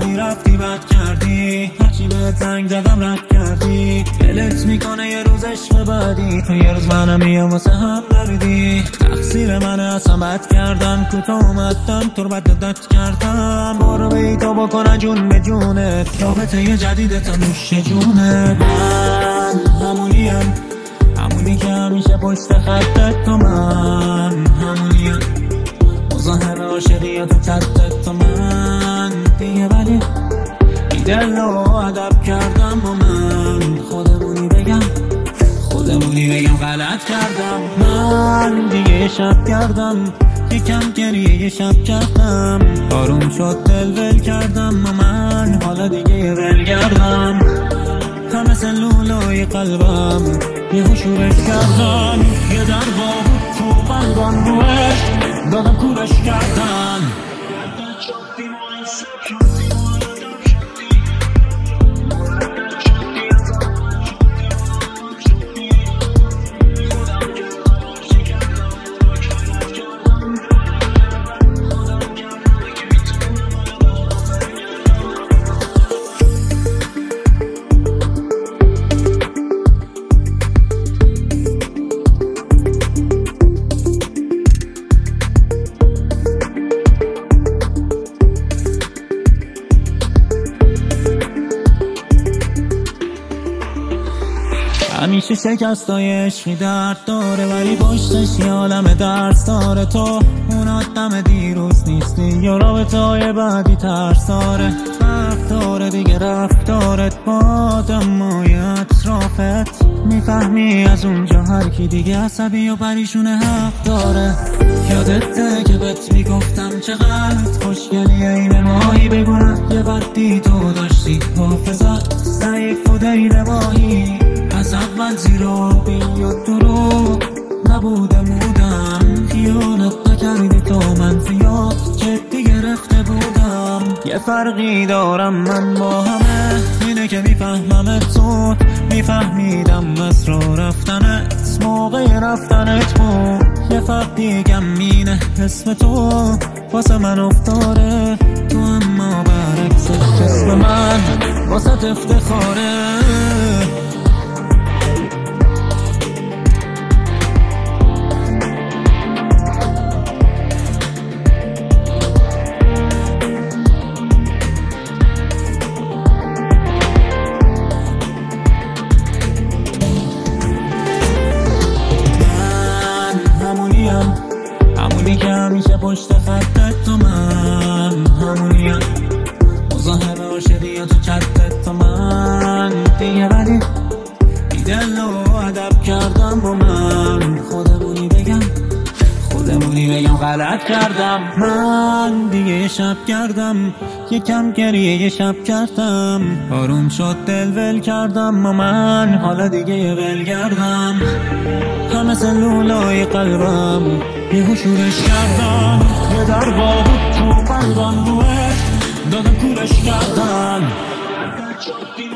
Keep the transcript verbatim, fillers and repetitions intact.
اومدی رفتی بد کردی، هرچی بهت زنگ زدم رد کردی. دلت میکنه یه روز عشق بعدی، تو یه روز منم میام واسه هم دردی. تقصیر منه اصلا بد کردم، کوتاه اومدم تو رو بد داد کردم. برو بی تو بکنن جون به جونت، رابطه یه جدیده تا نوش جونت. من همونیم، همونی که همیشه پشت خطت، تو من همونیم، مظاهر عاشقی تو چتت، تو من دیگه. ولی دل رو ادب کردم با من، خودمونی بگم خودمونی بگم غلط کردم. من دیگه شب کردم، یکم گریه یه شب کردم. آروم شد دل ول کردم و من حالا دیگه ول کردم. همه سلولای قلبم یه شورش کردن، یه دروا بود تو قلبم روش دادم کورش کردن. همیشه شکستای عشقی درد داره، ولی پشتش یه عالم درس داره. تو اون آدم دیروز نیستی، یا رابطه های بعدی ترس داره. فرق داره دیگه رفتارت با آدمای اطرافت، میفهمی از اونجا هر کی دیگه عصبی و پریشونه حق داره. یادته که بهت میگفتم چقدر خوشگلی این ماهی، بگونم یه وقتی تو داشتی حافظت ضعیف و دیروایی. از اول زیرابی و دروغ نبوده بودم، خیانت نکردی تو، من زیاد جدی گرفته بودم. یه فرقی دارم من با همه، اینه که میفهممت زود، میفهمیدم اسرار رفتنت موقع رفتنت بود. یه فرق دیگم اینه اسم تو واسه من افتاره، تو اما برعکسش اسم من واسه افتخاره. همونی که همیشه پشت خطت، تو من همونیم، مظاهر عاشقی تو چتت، تو من دیگه. ولی دل رو ادب کردم با من، خودمونی بگم خودمونی بگم غلط کردم. من دیگه شب کردم، یکم گریه یه شب کردم. آروم شد دل ول کردم و من حالا دیگه ول کردم. همه سلولای قلبم یه شورش کردم، یه دروا بود تو قلبم روش دادم کورش کردن.